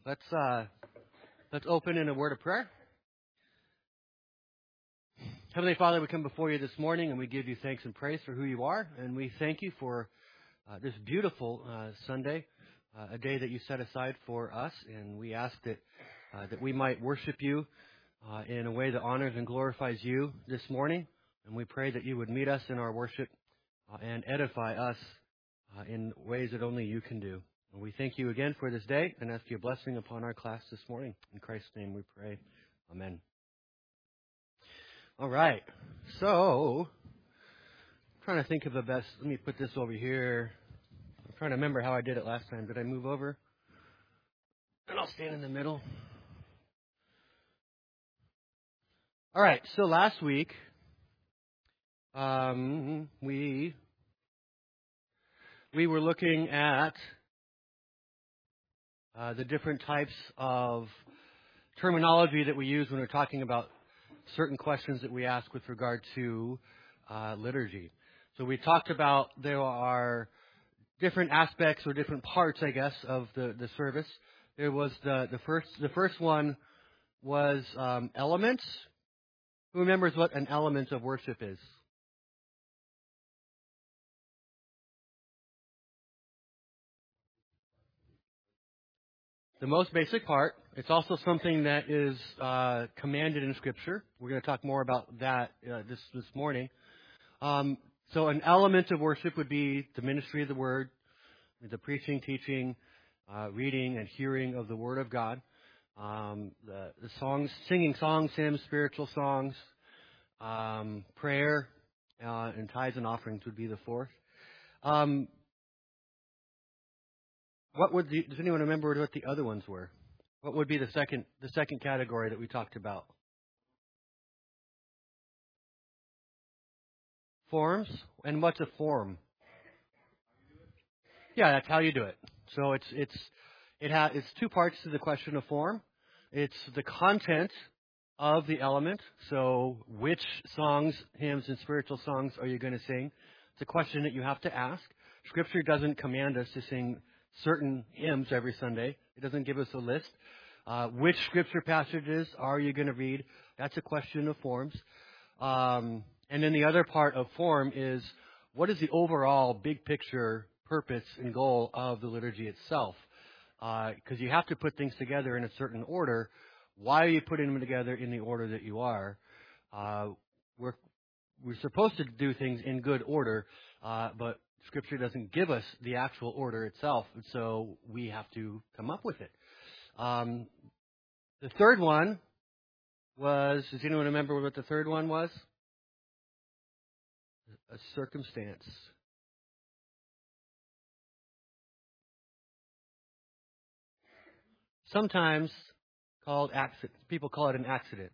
Let's open in a word of prayer. Heavenly Father, we come before you this morning and we give you thanks and praise for who you are, and we thank you for this beautiful Sunday, a day that you set aside for us, and we ask that we might worship you in a way that honors and glorifies you this morning, and we pray that you would meet us in our worship and edify us in ways that only you can do. And we thank you again for this day and ask your blessing upon our class this morning. In Christ's name we pray. Amen. All right. So, I'm trying to think of the best. Let me put this over here. I'm trying to remember how I did it last time. Did I move over? And I'll stand in the middle. All right. So last week, we were looking at the different types of terminology that we use when we're talking about certain questions that we ask with regard to liturgy. So we talked about there are different aspects or different parts, I guess, of the service. There was the first one was elements. Who remembers what an element of worship is? The most basic part. It's also something that is commanded in Scripture. We're going to talk more about that this morning. So an element of worship would be the ministry of the Word, the preaching, teaching, reading, and hearing of the Word of God. The songs, singing songs, hymns, spiritual songs, prayer, and tithes and offerings would be the fourth. Does anyone remember what the other ones were? What would be the second category that we talked about? Forms. And what's a form? Yeah, that's how you do it. So it's two parts to the question of form. It's the content of the element. So which songs, hymns, and spiritual songs are you going to sing? It's a question that you have to ask. Scripture doesn't command us to sing certain hymns every Sunday. It doesn't give us a list. Which scripture passages are you going to read? That's a question of forms. And then the other part of form is, what is the overall big picture purpose and goal of the liturgy itself? Because you have to put things together in a certain order. Why are you putting them together in the order that you are? We're supposed to do things in good order, but Scripture doesn't give us the actual order itself, and so we have to come up with it. The third one was, does anyone remember what the third one was? A circumstance. Sometimes called accident. People call it an accident.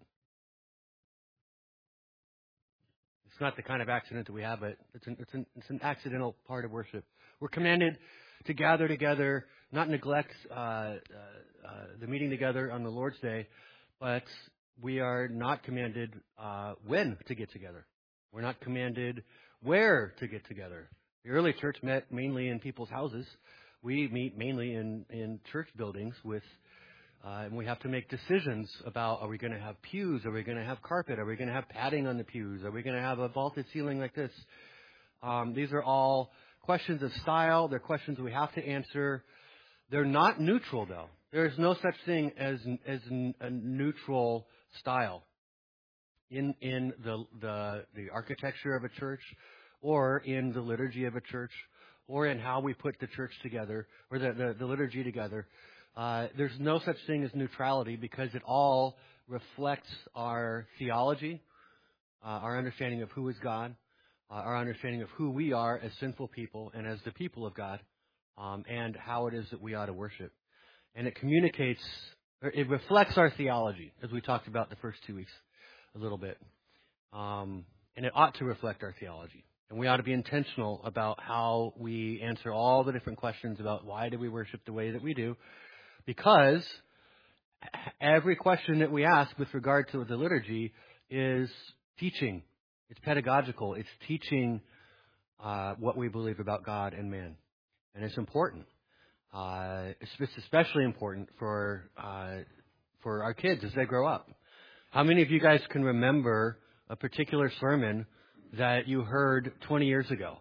It's not the kind of accident that we have, but it's an accidental part of worship. We're commanded to gather together, not neglect the meeting together on the Lord's Day, but we are not commanded when to get together. We're not commanded where to get together. The early church met mainly in people's houses. We meet mainly in church buildings and we have to make decisions about, are we going to have pews? Are we going to have carpet? Are we going to have padding on the pews? Are we going to have a vaulted ceiling like this? These are all questions of style. They're questions we have to answer. They're not neutral, though. There is no such thing as a neutral style in the architecture of a church, or in the liturgy of a church, or in how we put the church together, or the liturgy together. There's no such thing as neutrality, because it all reflects our theology, our understanding of who is God, our understanding of who we are as sinful people and as the people of God, and how it is that we ought to worship. And it communicates, it reflects our theology, as we talked about the first 2 weeks a little bit. And it ought to reflect our theology. And we ought to be intentional about how we answer all the different questions about why do we worship the way that we do. Because every question that we ask with regard to the liturgy is teaching. It's pedagogical. It's teaching what we believe about God and man. And it's important. It's especially important for our kids as they grow up. How many of you guys can remember a particular sermon that you heard 20 years ago?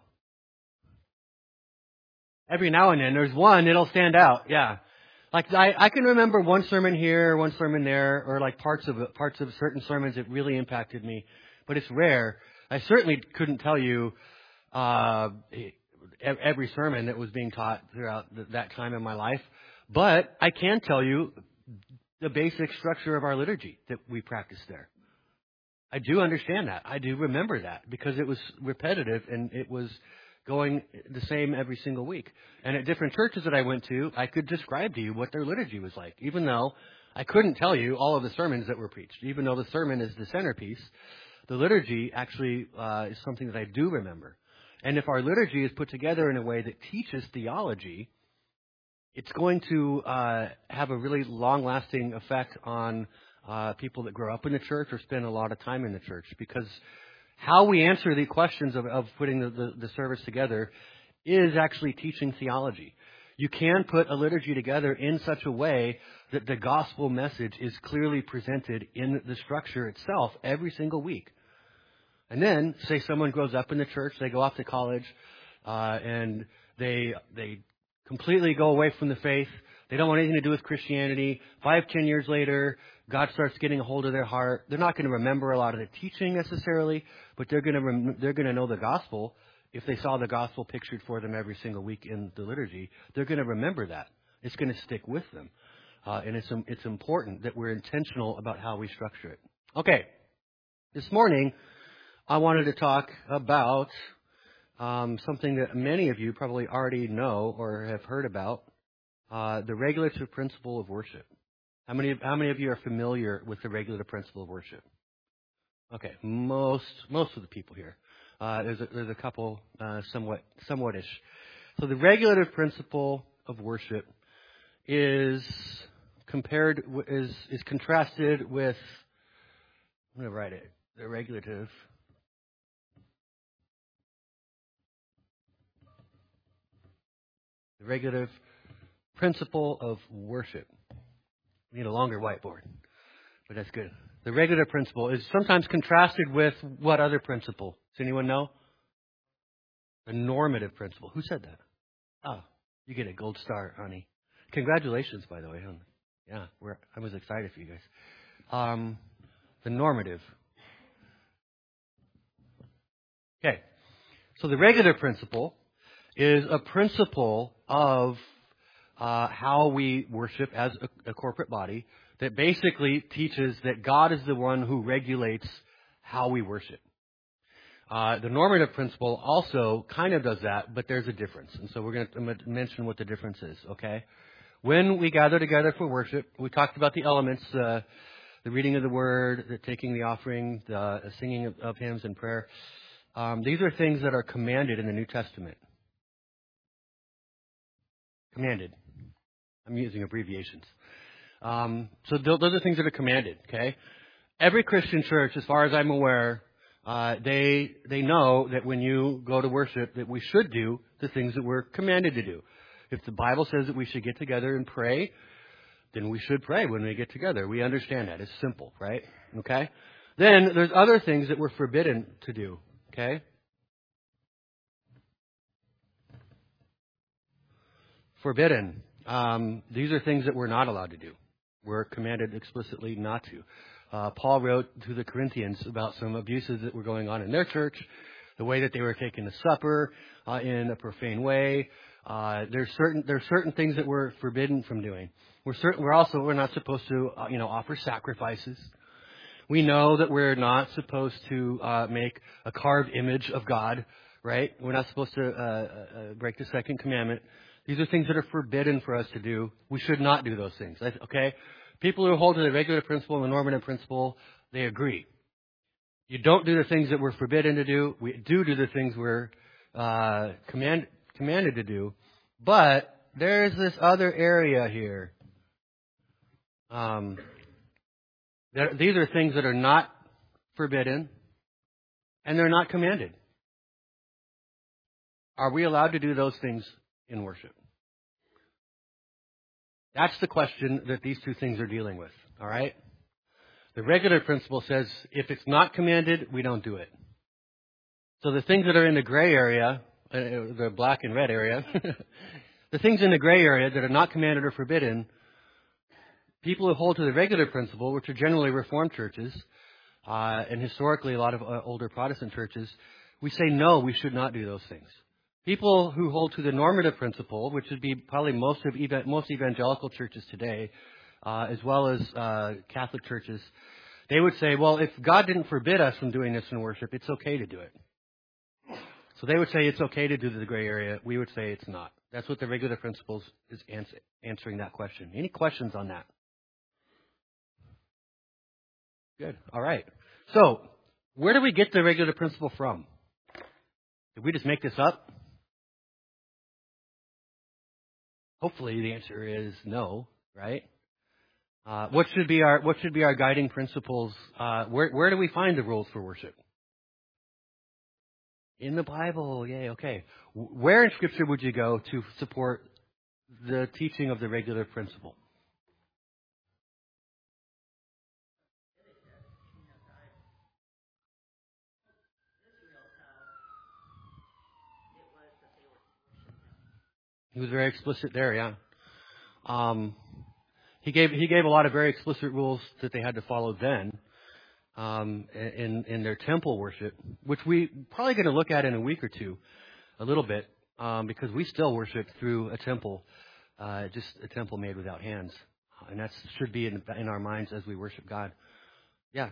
Every now and then, there's one, it'll stand out. Yeah. Like, I can remember one sermon here, one sermon there, or like parts of certain sermons that really impacted me, but it's rare. I certainly couldn't tell you, every sermon that was being taught throughout that time in my life, but I can tell you the basic structure of our liturgy that we practiced there. I do understand that. I do remember that because it was repetitive and it was going the same every single week. And at different churches that I went to, I could describe to you what their liturgy was like, even though I couldn't tell you all of the sermons that were preached. Even though the sermon is the centerpiece, the liturgy actually is something that I do remember. And if our liturgy is put together in a way that teaches theology, it's going to have a really long-lasting effect on people that grow up in the church or spend a lot of time in the church, because how we answer the questions of putting the service together is actually teaching theology. You can put a liturgy together in such a way that the gospel message is clearly presented in the structure itself every single week. And then, say someone grows up in the church, they go off to college, and they completely go away from the faith. They don't want anything to do with Christianity. 5-10 years later, God starts getting a hold of their heart. They're not going to remember a lot of the teaching necessarily, but they're going to know the gospel. If they saw the gospel pictured for them every single week in the liturgy, they're going to remember that. It's going to stick with them, and it's important that we're intentional about how we structure it. Okay, this morning I wanted to talk about something that many of you probably already know or have heard about. The regulative principle of worship. How many of you are familiar with the regulative principle of worship? Okay, most of the people here. There's a couple somewhat-ish. So the regulative principle of worship is contrasted with. I'm going to write it. The regulative. The regulative principle of worship. We need a longer whiteboard, but that's good. The regulative principle is sometimes contrasted with what other principle? Does anyone know? The normative principle. Who said that? Oh, you get a gold star, honey. Congratulations, by the way. Yeah, I was excited for you guys. The normative. Okay, so the regulative principle is a principle of how we worship as a corporate body that basically teaches that God is the one who regulates how we worship. The normative principle also kind of does that, but there's a difference. And so I'm going to mention what the difference is, okay? When we gather together for worship, we talked about the elements, the reading of the word, the taking the offering, the singing of hymns and prayer. These are things that are commanded in the New Testament. Commanded. I'm using abbreviations. So those are things that are commanded, okay? Every Christian church, as far as I'm aware, they know that when you go to worship, that we should do the things that we're commanded to do. If the Bible says that we should get together and pray, then we should pray when we get together. We understand that. It's simple, right? Okay? Then there's other things that we're forbidden to do, okay? Forbidden. These are things that we're not allowed to do. We're commanded explicitly not to. Paul wrote to the Corinthians about some abuses that were going on in their church, the way that they were taking the supper in a profane way. There's certain things that we're forbidden from doing. We're not supposed to offer sacrifices. We know that we're not supposed to make a carved image of God, right? We're not supposed to break the second commandment. These are things that are forbidden for us to do. We should not do those things, okay? People who hold to the regulative principle and the normative principle, they agree. You don't do the things that we're forbidden to do. We do the things we're commanded to do. But there's this other area here. These are things that are not forbidden, and they're not commanded. Are we allowed to do those things in worship? That's the question that these two things are dealing with. All right? The regular principle says if it's not commanded, we don't do it. So the things that are in the gray area, the black and red area, the things in the gray area that are not commanded or forbidden, people who hold to the regular principle, which are generally Reformed churches, and historically a lot of older Protestant churches, we say no, we should not do those things. People who hold to the normative principle, which would be probably most evangelical churches today, as well as Catholic churches, they would say, well, if God didn't forbid us from doing this in worship, it's okay to do it. So they would say it's okay to do the gray area. We would say it's not. That's what the regular principles is answering that question. Any questions on that? Good. All right. So where do we get the regular principle from? Did we just make this up? Hopefully the answer is no, right? What should be our guiding principles? Where do we find the rules for worship? In the Bible. Yay, okay. Where in Scripture would you go to support the teaching of the regular principle? He was very explicit there, yeah. He gave a lot of very explicit rules that they had to follow then in their temple worship, which we probably going to look at in a week or two, a little bit, because we still worship through a temple, just a temple made without hands, and that should be in our minds as we worship God. Yeah.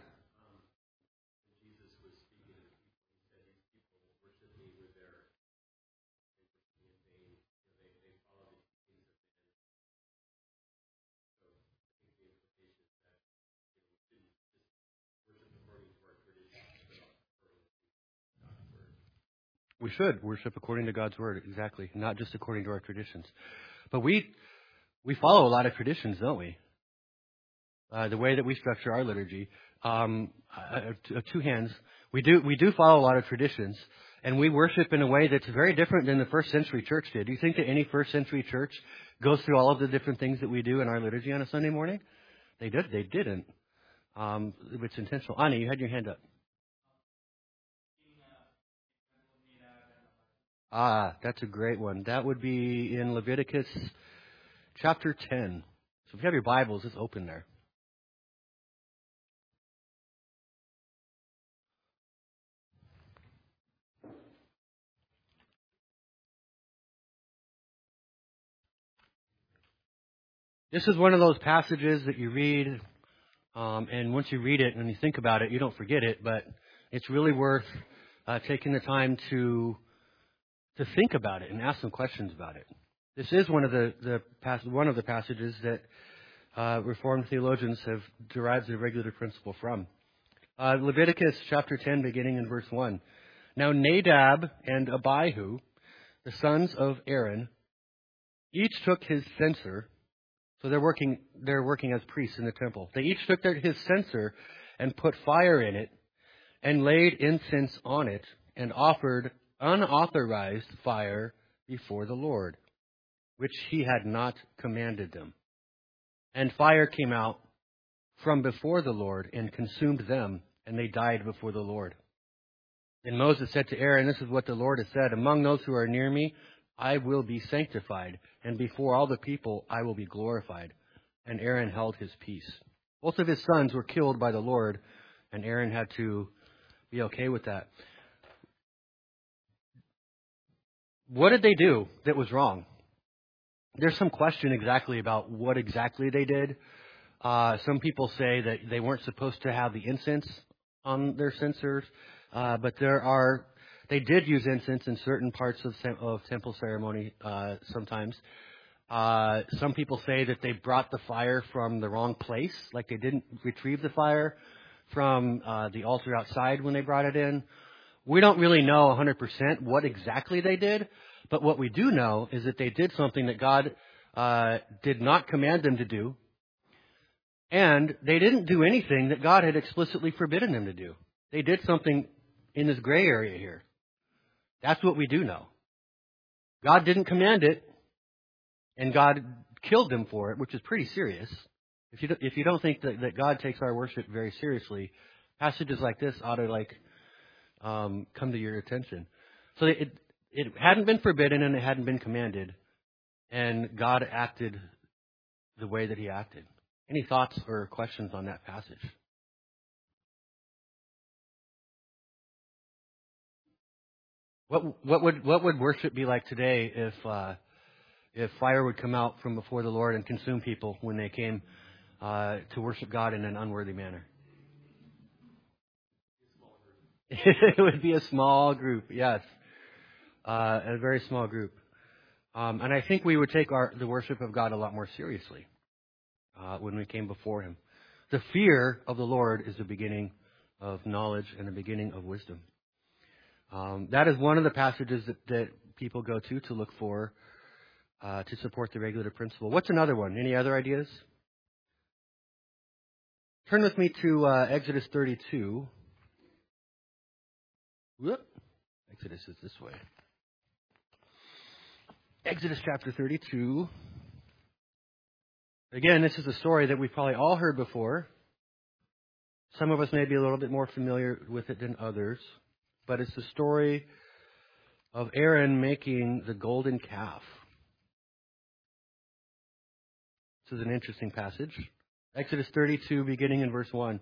We should worship according to God's word, exactly, not just according to our traditions. But we follow a lot of traditions, don't we? The way that we structure our liturgy, two hands, we do follow a lot of traditions, and we worship in a way that's very different than the first century church did. Do you think that any first century church goes through all of the different things that we do in our liturgy on a Sunday morning? They didn't. It's intentional. Ani, you had your hand up. That's a great one. That would be in Leviticus chapter 10. So if you have your Bibles, just open there. This is one of those passages that you read, and once you read it and you think about it, you don't forget it, but it's really worth taking the time to think about it and ask some questions about it. This is one of the passages that Reformed theologians have derived the regular principle from. Leviticus chapter 10, beginning in verse 1. Now Nadab and Abihu, the sons of Aaron, each took his censer. So they're working as priests in the temple. They each took his censer and put fire in it and laid incense on it and offered unauthorized fire before the Lord, which he had not commanded them. And fire came out from before the Lord and consumed them, and they died before the Lord. And Moses said to Aaron, this is what the Lord has said, among those who are near me, I will be sanctified, and before all the people I will be glorified. And Aaron held his peace. Both of his sons were killed by the Lord, and Aaron had to be okay with that. What did they do that was wrong? There's some question exactly about what exactly they did. Some people say that they weren't supposed to have the incense on their censers, but they did use incense in certain parts of temple ceremony sometimes. Some people say that they brought the fire from the wrong place, like they didn't retrieve the fire from the altar outside when they brought it in. We don't really know 100% what exactly they did, but what we do know is that they did something that God did not command them to do, and they didn't do anything that God had explicitly forbidden them to do. They did something in this gray area here. That's what we do know. God didn't command it, and God killed them for it, which is pretty serious. If you don't think that God takes our worship very seriously, passages like this ought to come to your attention. So it hadn't been forbidden and it hadn't been commanded, and God acted the way that He acted. Any thoughts or questions on that passage? What would worship be like today if fire would come out from before the Lord and consume people when they came to worship God in an unworthy manner? It would be a small group, yes, a very small group, and I think we would take the worship of God a lot more seriously when we came before Him. The fear of the Lord is the beginning of knowledge and the beginning of wisdom. That is one of the passages that people go to look for to support the regulative principle. What's another one? Any other ideas? Turn with me to Exodus 32. Whoop. Exodus is this way. Exodus chapter 32. Again, this is a story that we've probably all heard before. Some of us may be a little bit more familiar with it than others. But it's the story of Aaron making the golden calf. This is an interesting passage. Exodus 32, beginning in verse 1.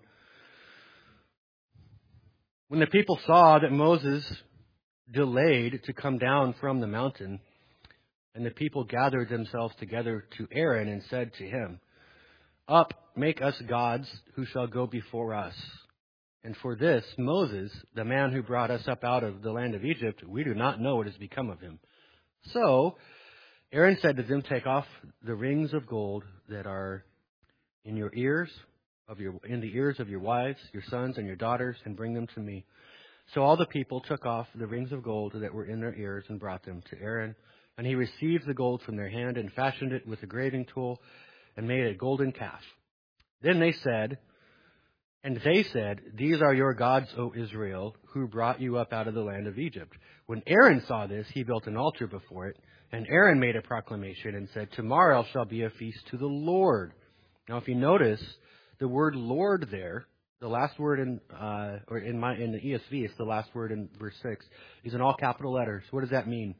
When the people saw that Moses delayed to come down from the mountain, and the people gathered themselves together to Aaron and said to him, "Up, make us gods who shall go before us. And for this, Moses, the man who brought us up out of the land of Egypt, we do not know what has become of him." So Aaron said to them, "Take off the rings of gold that are in your ears, in the ears of your wives, your sons, and your daughters, and bring them to me." So all the people took off the rings of gold that were in their ears and brought them to Aaron. And he received the gold from their hand and fashioned it with a graving tool and made a golden calf. Then they said, "These are your gods, O Israel, who brought you up out of the land of Egypt." When Aaron saw this, he built an altar before it. And Aaron made a proclamation and said, "Tomorrow shall be a feast to the Lord." Now, if you notice, the word Lord there, the last word in the ESV, it's the last word in verse 6, is in all capital letters. What does that mean?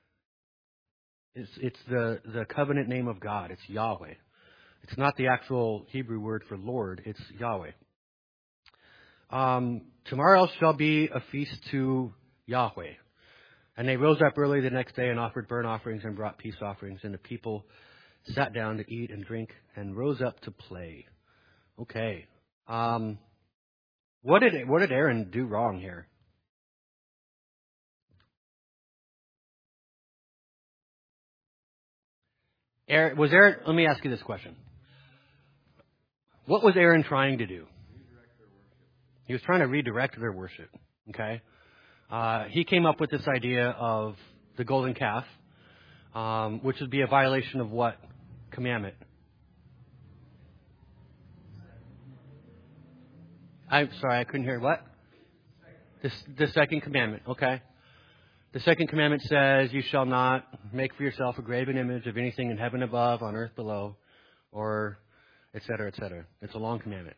It's the covenant name of God. It's Yahweh. It's not the actual Hebrew word for Lord. It's Yahweh. Tomorrow shall be a feast to Yahweh. And they rose up early the next day and offered burnt offerings and brought peace offerings. And the people sat down to eat and drink and rose up to play. Okay. What did Aaron do wrong here? Let me ask you this question. What was Aaron trying to do? He was trying to redirect their worship. Okay. He came up with this idea of the golden calf, which would be a violation of what commandment? I'm sorry, I couldn't hear what? The second commandment. Okay. The second commandment says, "You shall not make for yourself a graven image of anything in heaven above, on earth below," or et cetera, et cetera. It's a long commandment.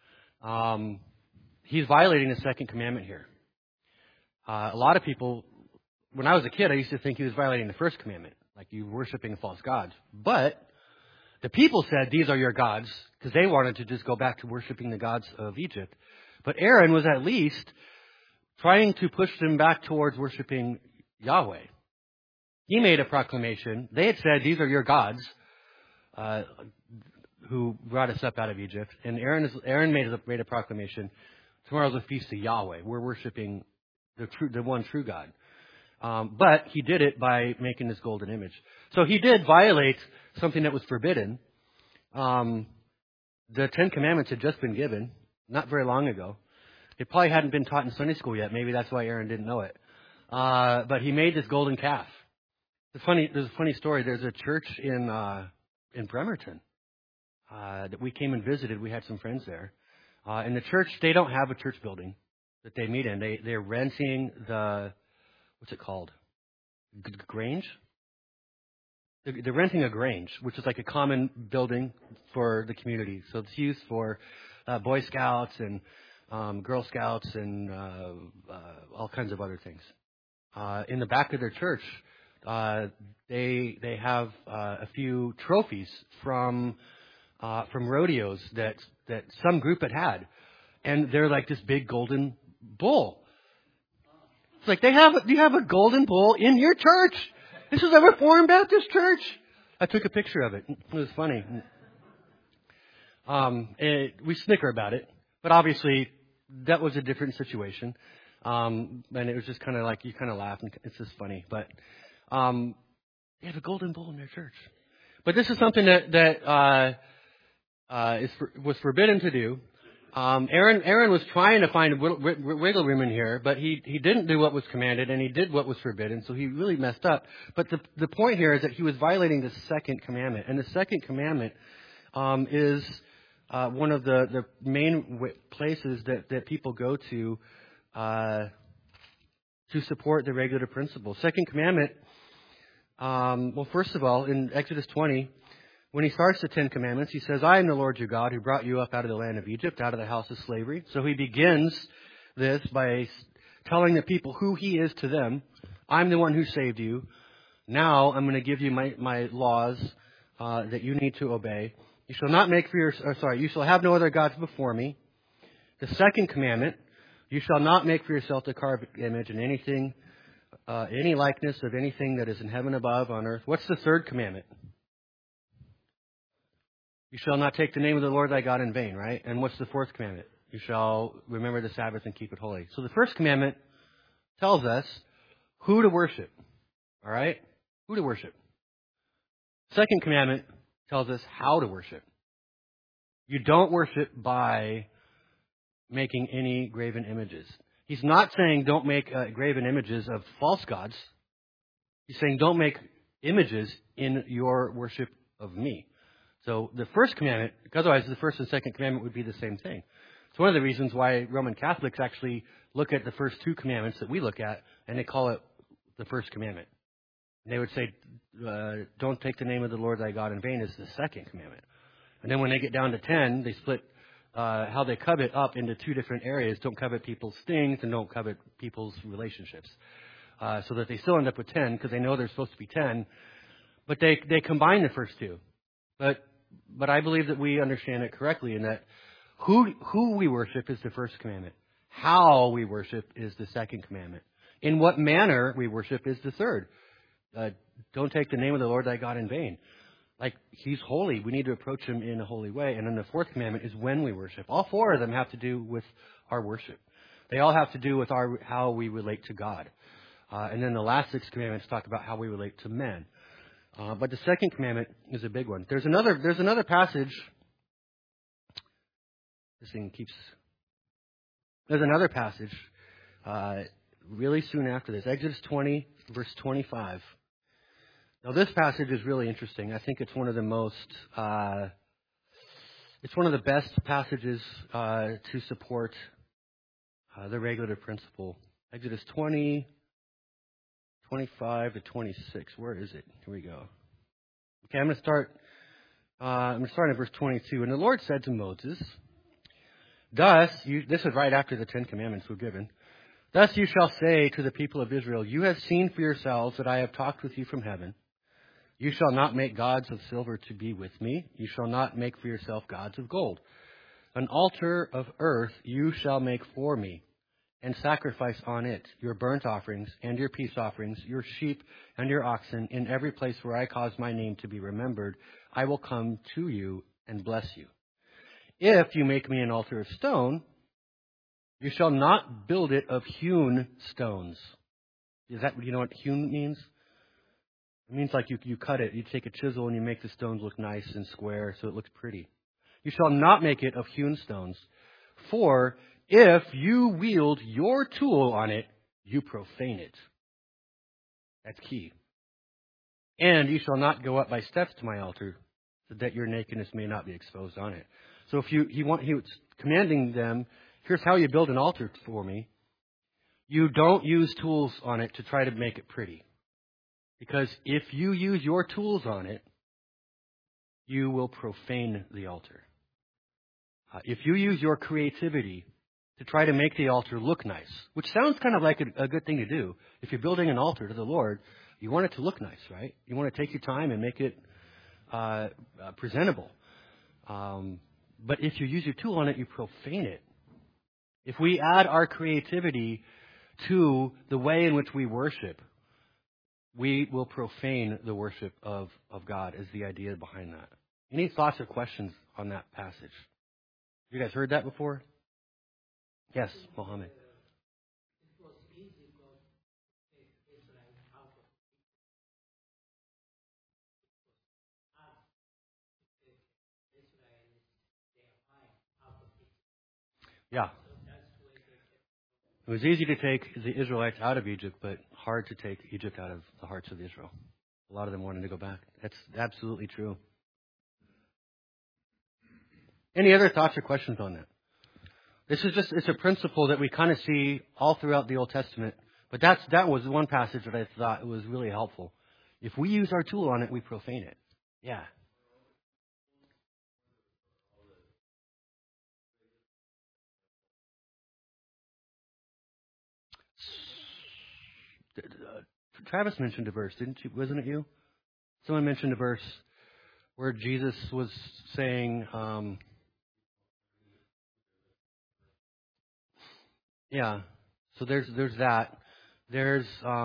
He's violating the second commandment here. A lot of people, when I was a kid, I used to think he was violating the first commandment, like you worshiping false gods. But the people said, "These are your gods," because they wanted to just go back to worshiping the gods of Egypt. But Aaron was at least trying to push them back towards worshiping Yahweh. He made a proclamation. They had said, "These are your gods who brought us up out of Egypt." And Aaron made a proclamation. "Tomorrow's a feast to Yahweh. We're worshiping the one true God." But he did it by making this golden image. So he did violate something that was forbidden. The Ten Commandments had just been given not very long ago. It probably hadn't been taught in Sunday school yet. Maybe that's why Aaron didn't know it. But he made this golden calf. There's a funny story. There's a church in Bremerton that we came and visited. We had some friends there. In the church, they don't have a church building that they meet in. They're renting what's it called? Grange? they're renting a grange, which is like a common building for the community. So it's used for Boy Scouts and Girl Scouts and all kinds of other things. In the back of their church, they have a few trophies from rodeos that some group had, and they're like this big golden bull. It's like you have a golden bull in your church. This is a Reformed Baptist church. I took a picture of it. It was funny. We snicker about it, but obviously that was a different situation. And it was just kind of like, you kind of laugh and it's just funny, but, they have a golden bull in their church. But this is something that was forbidden to do. Aaron was trying to find wiggle room in here, but he didn't do what was commanded, and he did what was forbidden, so he really messed up. But the point here is that he was violating the second commandment, and the second commandment is one of the main places that people go to support the regulative principle. Second commandment, well, first of all, in Exodus 20, when he starts the Ten Commandments, he says, I am the Lord your God who brought you up out of the land of Egypt, out of the house of slavery. So he begins this by telling the people who he is to them. I'm the one who saved you. Now I'm going to give you my laws that you need to obey. You shall not make you shall have no other gods before me. The second commandment, you shall not make for yourself the carved image in anything, any likeness of anything that is in heaven above, on earth. What's the third commandment? You shall not take the name of the Lord thy God in vain, right? And what's the fourth commandment? You shall remember the Sabbath and keep it holy. So the first commandment tells us who to worship, all right? Who to worship. Second commandment tells us how to worship. You don't worship by making any graven images. He's not saying don't make graven images of false gods. He's saying don't make images in your worship of me. So the first commandment, otherwise the first and second commandment would be the same thing. It's one of the reasons why Roman Catholics actually look at the first two commandments that we look at, and they call it the first commandment. And they would say, don't take the name of the Lord thy God in vain is the second commandment. And then when they get down to 10, they split how they covet up into two different areas. Don't covet people's things and don't covet people's relationships. So that they still end up with 10 because they know they're supposed to be 10. But they combine the first two. But I believe that we understand it correctly in that who we worship is the first commandment. How we worship is the second commandment. In what manner we worship is the third. Don't take the name of the Lord thy God in vain. Like, he's holy. We need to approach him in a holy way. And then the fourth commandment is when we worship. All four of them have to do with our worship. They all have to do with how we relate to God. And then the last 6 commandments talk about how we relate to men. But the second commandment is a big one. There's another passage. There's another passage really soon after this. Exodus 20, verse 25. Now this passage is really interesting. I think it's one of the most, it's one of the best passages to support the regulative principle. Exodus 20, 25 to 26. Where is it? Here we go. Okay, I'm going to start in verse 22. And the Lord said to Moses, this is right after the 10 Commandments were given. Thus you shall say to the people of Israel, you have seen for yourselves that I have talked with you from heaven. You shall not make gods of silver to be with me. You shall not make for yourself gods of gold. An altar of earth you shall make for me, and sacrifice on it your burnt offerings and your peace offerings, your sheep and your oxen. In every place where I cause my name to be remembered, I will come to you and bless you. If you make me an altar of stone, you shall not build it of hewn stones. Is that, you know what hewn means? It means like you cut it. You take a chisel and you make the stones look nice and square so it looks pretty. You shall not make it of hewn stones. For if you wield your tool on it, you profane it. That's key. And you shall not go up by steps to my altar, so that your nakedness may not be exposed on it. So if he was commanding them, here's how you build an altar for me. You don't use tools on it to try to make it pretty. Because if you use your tools on it, you will profane the altar. If you use your creativity to try to make the altar look nice, which sounds kind of like a good thing to do. If you're building an altar to the Lord, you want it to look nice, right? You want to take your time and make it presentable. But if you use your tool on it, you profane it. If we add our creativity to the way in which we worship, we will profane the worship of God, is the idea behind that. Any thoughts or questions on that passage? You guys heard that before? Yes, Mohammed. Yeah. It was easy to take the Israelites out of Egypt, but hard to take Egypt out of the hearts of Israel. A lot of them wanted to go back. That's absolutely true. Any other thoughts or questions on that? It's a principle that we kind of see all throughout the Old Testament. But that was one passage that I thought was really helpful. If we use our tool on it, we profane it. Yeah. Travis mentioned a verse, didn't you? Wasn't it you? Someone mentioned a verse where Jesus was saying, yeah. So there's that. There's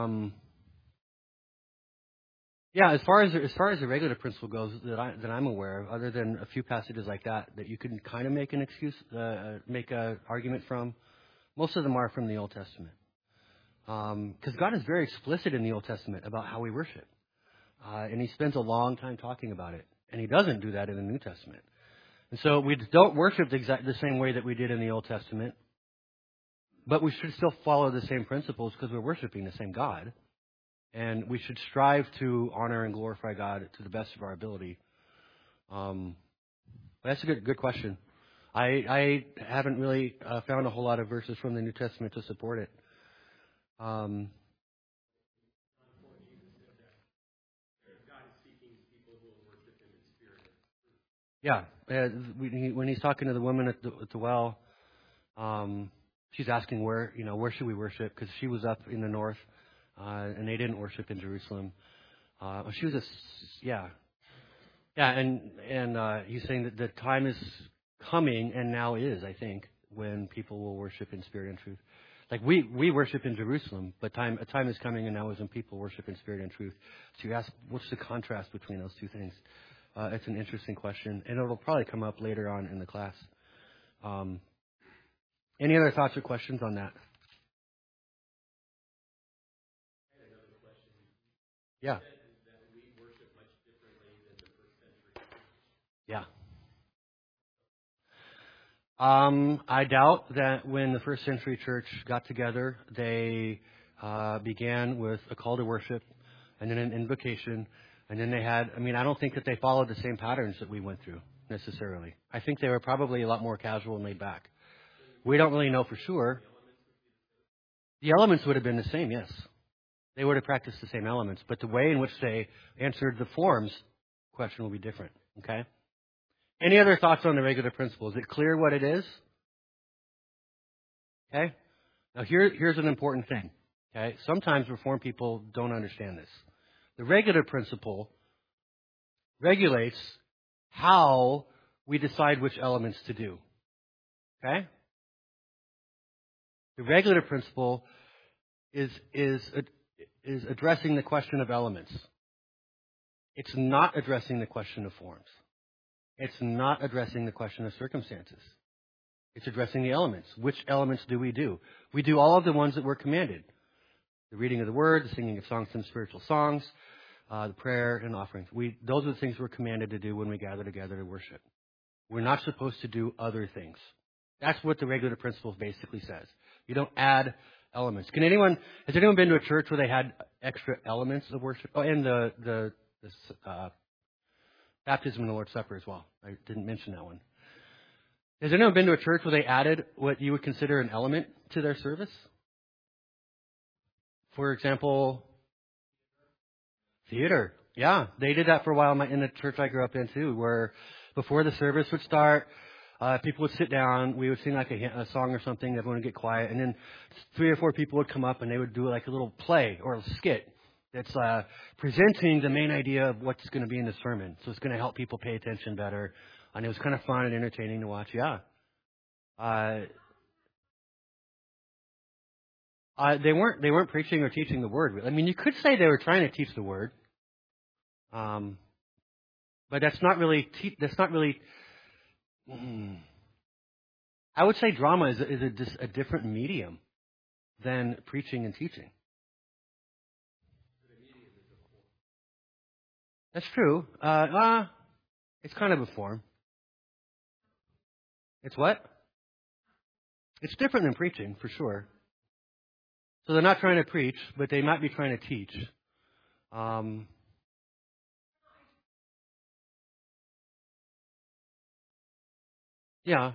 yeah. As far as the regular principle goes, that I'm aware of, other than a few passages like that you can kind of make an excuse, make a argument from. Most of them are from the Old Testament, because God is very explicit in the Old Testament about how we worship, and He spends a long time talking about it, and He doesn't do that in the New Testament. And so we don't worship the same way that we did in the Old Testament. But we should still follow the same principles because we're worshiping the same God. And we should strive to honor and glorify God to the best of our ability. That's a good question. I haven't really found a whole lot of verses from the New Testament to support it. Yeah. When He's talking to the woman at the well, she's asking where should we worship, because she was up in the north, and they didn't worship in Jerusalem. She was and he's saying that the time is coming, and now is, I think, when people will worship in spirit and truth. Like we worship in Jerusalem, but a time is coming, and now is when people worship in spirit and truth. So you ask, what's the contrast between those two things? It's an interesting question, and it'll probably come up later on in the class. Any other thoughts or questions on that? Yeah. Yeah. I doubt that when the first century church got together, they began with a call to worship and then an invocation. And then I don't think that they followed the same patterns that we went through necessarily. I think they were probably a lot more casual and laid back. We don't really know for sure. The elements would have been the same, yes. They would have practiced the same elements, but the way in which they answered the forms question will be different. Okay? Any other thoughts on the regular principle? Is it clear what it is? Okay? Now here's an important thing. Okay? Sometimes Reformed people don't understand this. The regular principle regulates how we decide which elements to do. Okay? The regular principle is addressing the question of elements. It's not addressing the question of forms. It's not addressing the question of circumstances. It's addressing the elements. Which elements do? We do all of the ones that we're commanded. The reading of the Word, the singing of songs and spiritual songs, the prayer and offerings. Those are the things we're commanded to do when we gather together to worship. We're not supposed to do other things. That's what the regular principle basically says. You don't add elements. Has anyone been to a church where they had extra elements of worship? Oh, and the baptism and the Lord's Supper as well. I didn't mention that one. Has anyone been to a church where they added what you would consider an element to their service? For example, Theater. Yeah, they did that for a while in the church I grew up in too, where before the service would start, people would sit down, we would sing like a song or something, everyone would get quiet, and then 3 or 4 people would come up and they would do like a little play or a skit that's presenting the main idea of what's going to be in the sermon. So it's going to help people pay attention better, and it was kind of fun and entertaining to watch. Yeah. They weren't preaching or teaching the word. I mean, you could say they were trying to teach the word, but that's not really. I would say drama is a different medium than preaching and teaching. That's true. It's kind of a form. It's what? It's different than preaching, for sure. So they're not trying to preach, but they might be trying to teach. Yeah.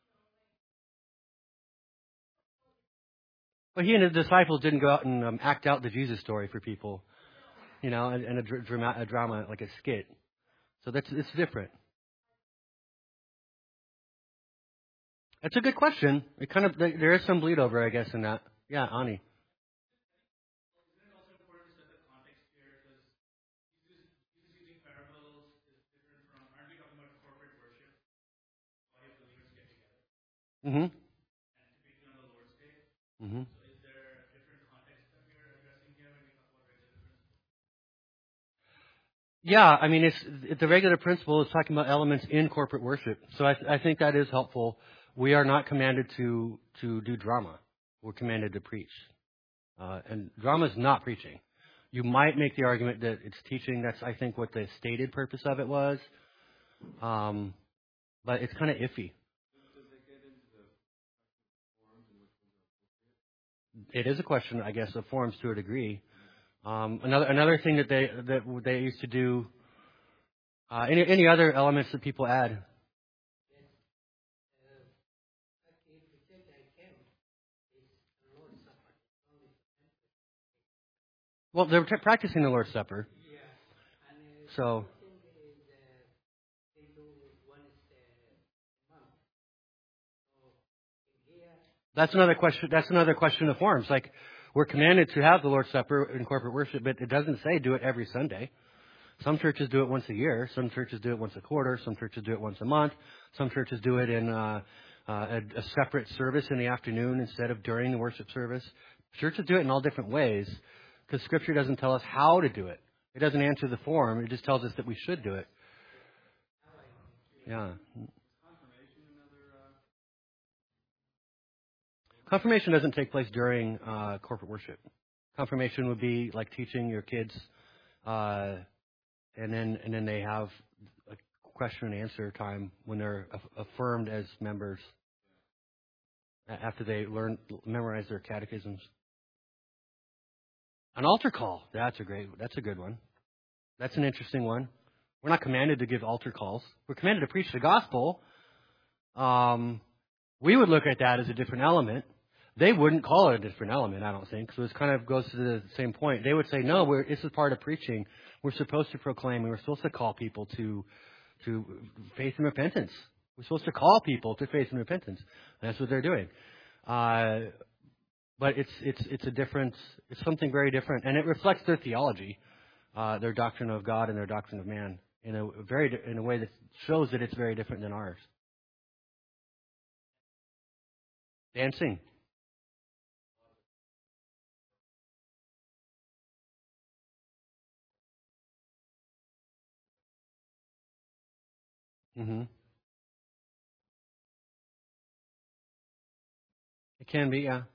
But he and his disciples didn't go out and act out the Jesus story for people, and a drama like a skit. So it's different. That's a good question. There is some bleed over, I guess, in that. Yeah, Ani. Mm-hmm. Mm-hmm. Yeah, I mean, the regular principle is talking about elements in corporate worship. So I think that is helpful. We are not commanded to do drama. We're commanded to preach. And drama is not preaching. You might make the argument that it's teaching. That's, I think, what the stated purpose of it was. But it's kind of iffy. It is a question, I guess, of forms to a degree. Another thing that they used to do. Any other elements that people add? Well, they're practicing the Lord's Supper. So that's another question. That's another question of forms. Like, we're commanded to have the Lord's Supper in corporate worship, but it doesn't say do it every Sunday. Some churches do it once a year. Some churches do it once a quarter. Some churches do it once a month. Some churches do it in a separate service in the afternoon instead of during the worship service. Churches do it in all different ways because Scripture doesn't tell us how to do it. It doesn't answer the form. It just tells us that we should do it. Yeah. Confirmation doesn't take place during corporate worship. Confirmation would be like teaching your kids, and then they have a question and answer time when they're affirmed as members after they memorize their catechisms. An altar call. That's a good one. That's an interesting one. We're not commanded to give altar calls. We're commanded to preach the gospel. We would look at that as a different element. They wouldn't call it a different element, I don't think. So it kind of goes to the same point. They would say, no, this is part of preaching. We're supposed to proclaim. We're supposed to call people to faith and repentance. We're supposed to call people to faith and repentance. And that's what they're doing. But it's something very different, and it reflects their theology, their doctrine of God and their doctrine of man in a way that shows that it's very different than ours. Dancing. Mm-hmm. It can be, yeah.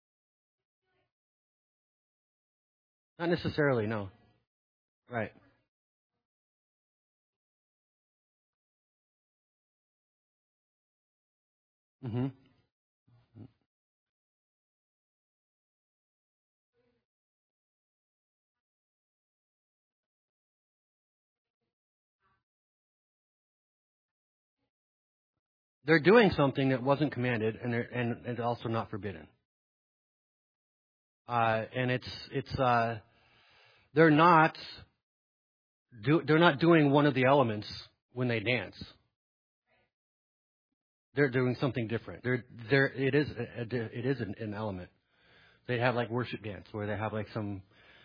Not necessarily, no. Right. Mm-hmm. They're doing something that wasn't commanded, and it's also not forbidden. And they're not they're not doing one of the elements when they dance. They're doing something different. It is an element. They have like worship dance where they have like some.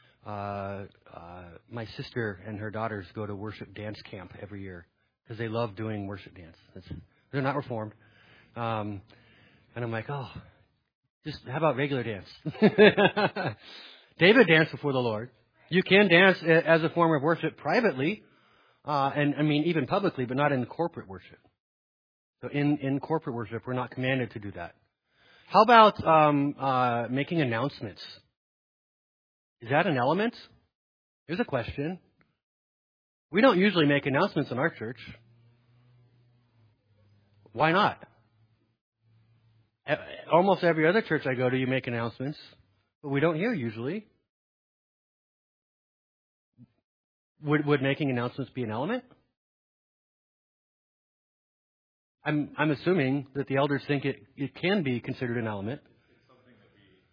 My sister and her daughters go to worship dance camp every year because they love doing worship dance. They're not Reformed, and I'm like, oh, just how about regular dance? David danced before the Lord. You can dance as a form of worship privately, and I mean even publicly, but not in corporate worship. So in corporate worship, we're not commanded to do that. How about making announcements? Is that an element? Here's a question. We don't usually make announcements in our church. Why not? Almost every other church I go to, you make announcements, but we don't here usually. Would making announcements be an element? I'm assuming that the elders think it can be considered an element. It's something that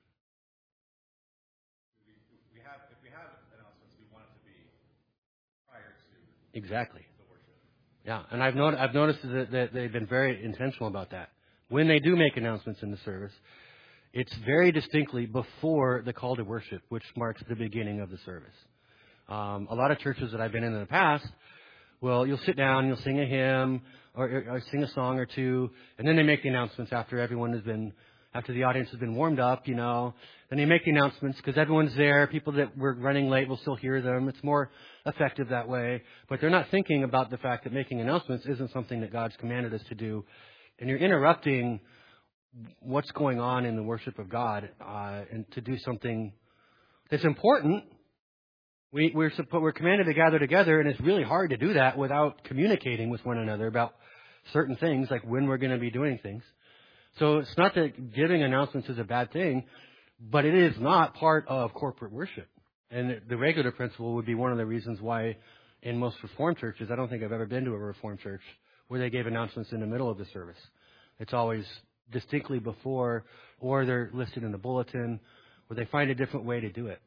we have. If we have announcements, we want it to be prior to Exactly. the worship. Yeah, and I've noticed that they've been very intentional about that. When they do make announcements in the service, it's very distinctly before the call to worship, which marks the beginning of the service. A lot of churches that I've been in the past, well, you'll sit down, you'll sing a hymn or sing a song or two, and then they make the announcements after the audience has been warmed up, you know. Then they make the announcements because everyone's there. People that were running late will still hear them. It's more effective that way. But they're not thinking about the fact that making announcements isn't something that God's commanded us to do. And you're interrupting what's going on in the worship of God and to do something that's important. We're commanded to gather together, and it's really hard to do that without communicating with one another about certain things, like when we're going to be doing things. So it's not that giving announcements is a bad thing, but it is not part of corporate worship. And the regular principle would be one of the reasons why in most Reformed churches, I don't think I've ever been to a Reformed church where they gave announcements in the middle of the service. It's always distinctly before, or they're listed in the bulletin, or they find a different way to do it.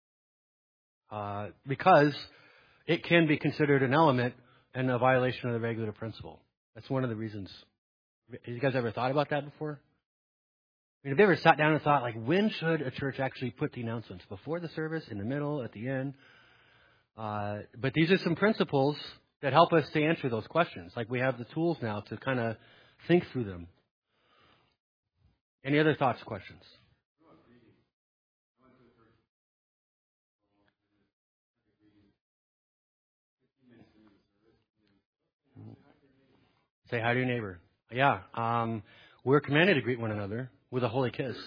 Because it can be considered an element and a violation of the regular principle. That's one of the reasons. Have you guys ever thought about that before? I mean, have you ever sat down and thought, like, when should a church actually put the announcements? Before the service, in the middle, at the end? But these are some principles that help us to answer those questions. Like, we have the tools now to kind of think through them. Any other thoughts, questions? Say hi to your neighbor. Yeah. We're commanded to greet one another with a holy kiss.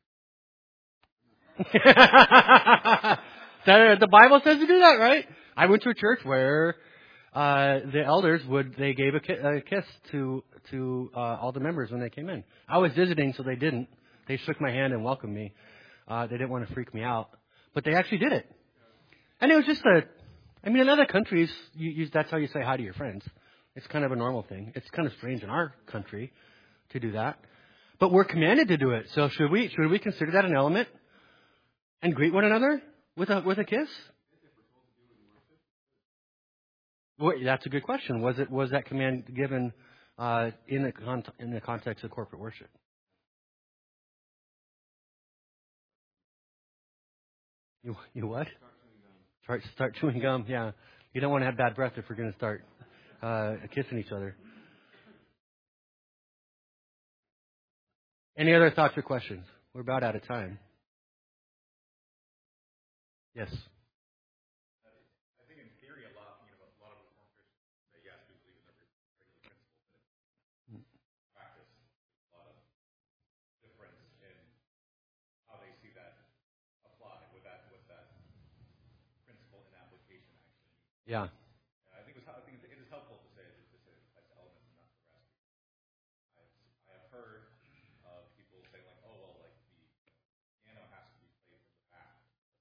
The Bible says to do that, right? I went to a church where the elders they gave a kiss to all the members when they came in. I was visiting, so they didn't. They shook my hand and welcomed me. They didn't want to freak me out, but they actually did it. And it was just in other countries, that's how you say hi to your friends. It's kind of a normal thing. It's kind of strange in our country to do that. But we're commanded to do it. So should we consider that an element and greet one another with a kiss? Well, that's a good question. Was that command given in the context of corporate worship? You what? Start chewing gum. Yeah, you don't want to have bad breath if we're going to start kissing each other. Any other thoughts or questions? We're about out of time. Yes. I think in theory, a lot of Reformed Christians say yes, we believe in the regular principle, but in practice, a lot of difference in how they see that apply with that principle in application. Actually, Yeah. I think it is helpful to say that's elements and not the rest. I have heard of people say like, oh well, like the piano has to be played from the back.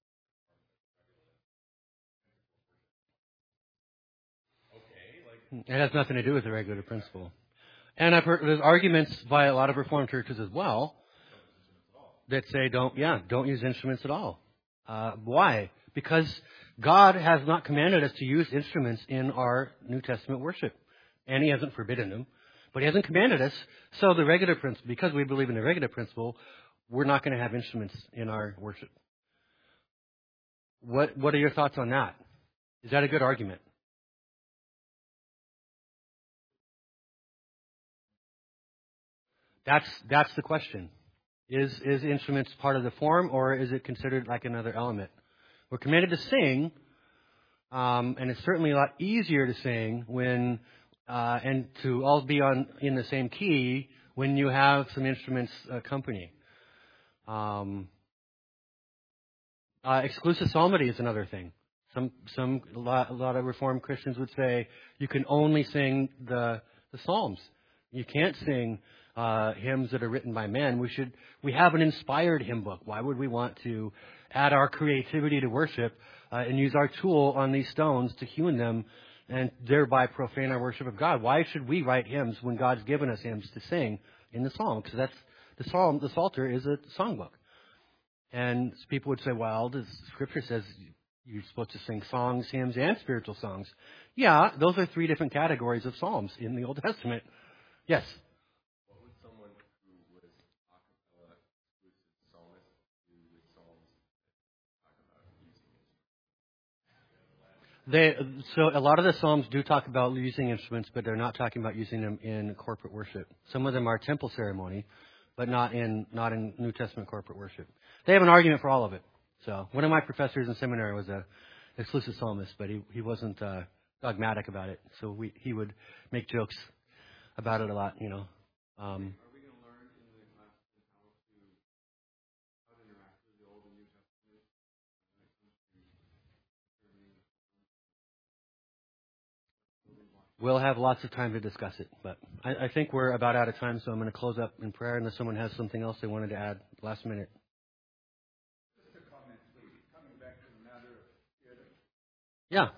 Okay, like It has nothing to do with the regular principle. And I've heard there's arguments by a lot of Reformed churches as well that say don't use instruments at all. Why? Because God has not commanded us to use instruments in our New Testament worship. And He hasn't forbidden them. But He hasn't commanded us. So the regular principle, because we believe in the regular principle, we're not going to have instruments in our worship. What are your thoughts on that? Is that a good argument? That's the question. Is instruments part of the form, or is it considered like another element? We're commanded to sing, and it's certainly a lot easier to sing when and to all be in the same key when you have some instruments accompanying. Exclusive psalmody is another thing. A lot of Reformed Christians would say you can only sing the Psalms. You can't sing hymns that are written by men. We have an inspired hymn book. Why would we want to add our creativity to worship and use our tool on these stones to hewn them and thereby profane our worship of God? Why should we write hymns when God's given us hymns to sing in the Psalm? Because that's the Psalm. The Psalter is a songbook. And people would say, well, the Scripture says you're supposed to sing songs, hymns, and spiritual songs. Yeah, those are three different categories of psalms in the Old Testament. Yes? What would someone who was a cappella exclusive psalmist do with psalms that talk about using instruments? So a lot of the psalms do talk about using instruments, but they're not talking about using them in corporate worship. Some of them are temple ceremony, but not in New Testament corporate worship. They have an argument for all of it. So one of my professors in seminary was a exclusive psalmist, but he wasn't dogmatic about it. So he would make jokes about it a lot, you know. Are we going to learn in the class how to interact with the Old and New Testament when it comes to determining? We'll have lots of time to discuss it, but I think we're about out of time, so I'm going to close up in prayer unless someone has something else they wanted to add last minute. Just a comment, please. Coming back to the matter of theater. Yeah.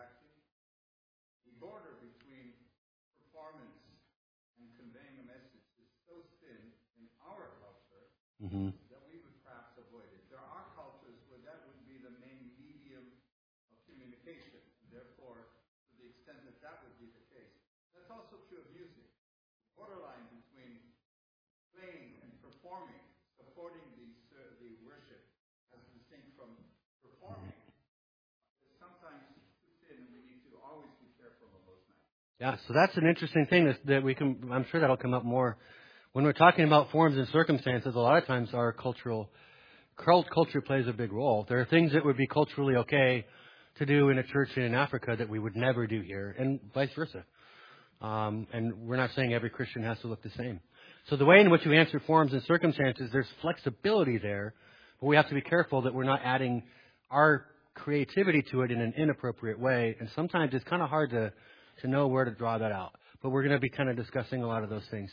The border between performance and conveying a message is so thin in our culture that we would perhaps avoid it. There are cultures where that would be the main medium of communication. And therefore, to the extent that that would be the case, that's also true of music. The borderline between playing and performing, supporting the worship as distinct from performing, is sometimes too thin, and we need to always be careful of those matters. Yeah, so that's an interesting thing that we can, I'm sure that'll come up more. When we're talking about forms and circumstances, a lot of times our culture plays a big role. There are things that would be culturally okay to do in a church in Africa that we would never do here, and vice versa. And we're not saying every Christian has to look the same. So the way in which we answer forms and circumstances, there's flexibility there, but we have to be careful that we're not adding our creativity to it in an inappropriate way. And sometimes it's kind of hard to know where to draw that out. But we're going to be kind of discussing a lot of those things.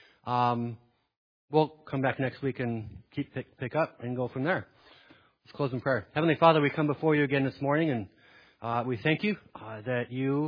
We'll come back next week and pick up and go from there. Let's close in prayer. Heavenly Father, we come before you again this morning, and we thank you that you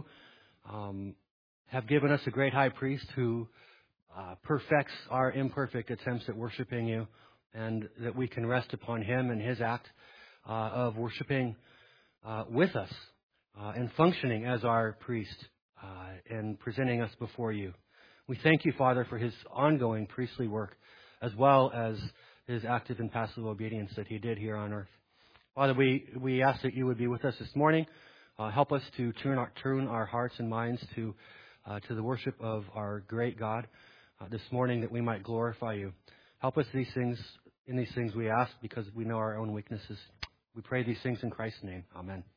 have given us a great high priest who perfects our imperfect attempts at worshiping you, and that we can rest upon him and his act of worshiping with us and functioning as our priest and presenting us before you. We thank you, Father, for his ongoing priestly work as well as his active and passive obedience that he did here on earth. Father, we ask that you would be with us this morning. Help us to turn our hearts and minds to the worship of our great God this morning, that we might glorify you. Help us in these things we ask, because we know our own weaknesses. We pray these things in Christ's name. Amen.